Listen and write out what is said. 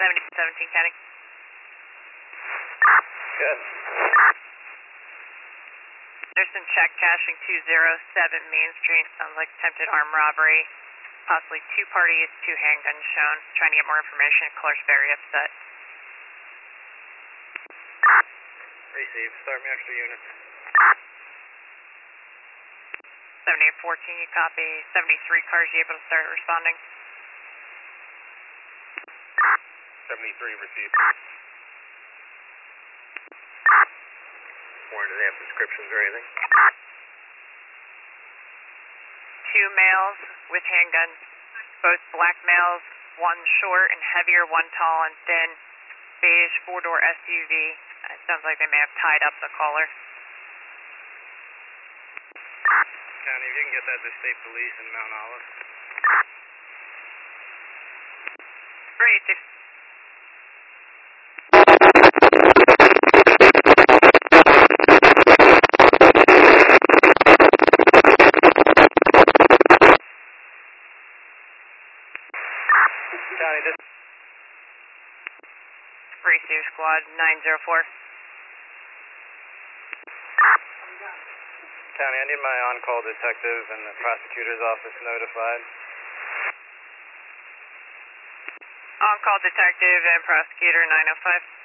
17 County. Good. There's some check cashing 207 Main Street. Sounds like attempted armed robbery. Possibly two parties, two handguns shown. Trying to get more information. Caller's very upset. Receive. Start me extra units. 7814, you copy. 73 cars, you able to start responding? 73 received. Warren, do they have descriptions or anything? Two males with handguns. Both black males, one short and heavier, one tall and thin. Beige four-door SUV. It sounds like they may have tied up the caller. County, if you can get that to state police in Mount Olive. Great. County, this... Receive squad 904. County, I need my on-call detective and the prosecutor's office notified. On-call detective and prosecutor 905.